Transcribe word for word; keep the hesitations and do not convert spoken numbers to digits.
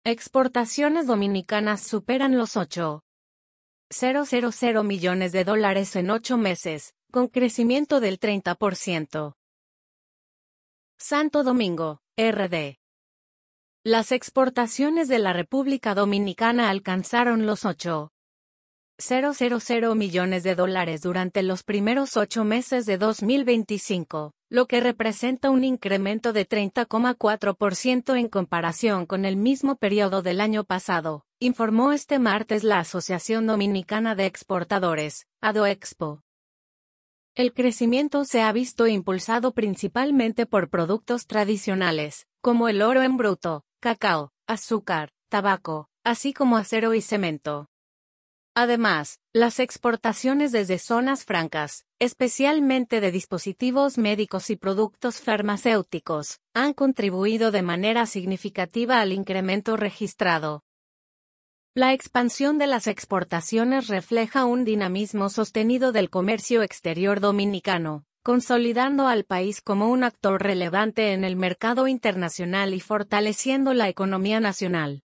Exportaciones dominicanas superan los ocho punto cero millones de dólares en ocho meses, con crecimiento del treinta por ciento. Santo Domingo, R D. Las exportaciones de la República Dominicana alcanzaron los ocho punto cero millones de dólares durante los primeros ocho meses de dos mil veinticinco, lo que representa un incremento de treinta coma cuatro por ciento en comparación con el mismo periodo del año pasado, informó este martes la Asociación Dominicana de Exportadores, ADOEXPO. El crecimiento se ha visto impulsado principalmente por productos tradicionales, como el oro en bruto, cacao, azúcar, tabaco, así como acero y cemento. Además, las exportaciones desde zonas francas, especialmente de dispositivos médicos y productos farmacéuticos, han contribuido de manera significativa al incremento registrado. La expansión de las exportaciones refleja un dinamismo sostenido del comercio exterior dominicano, consolidando al país como un actor relevante en el mercado internacional y fortaleciendo la economía nacional.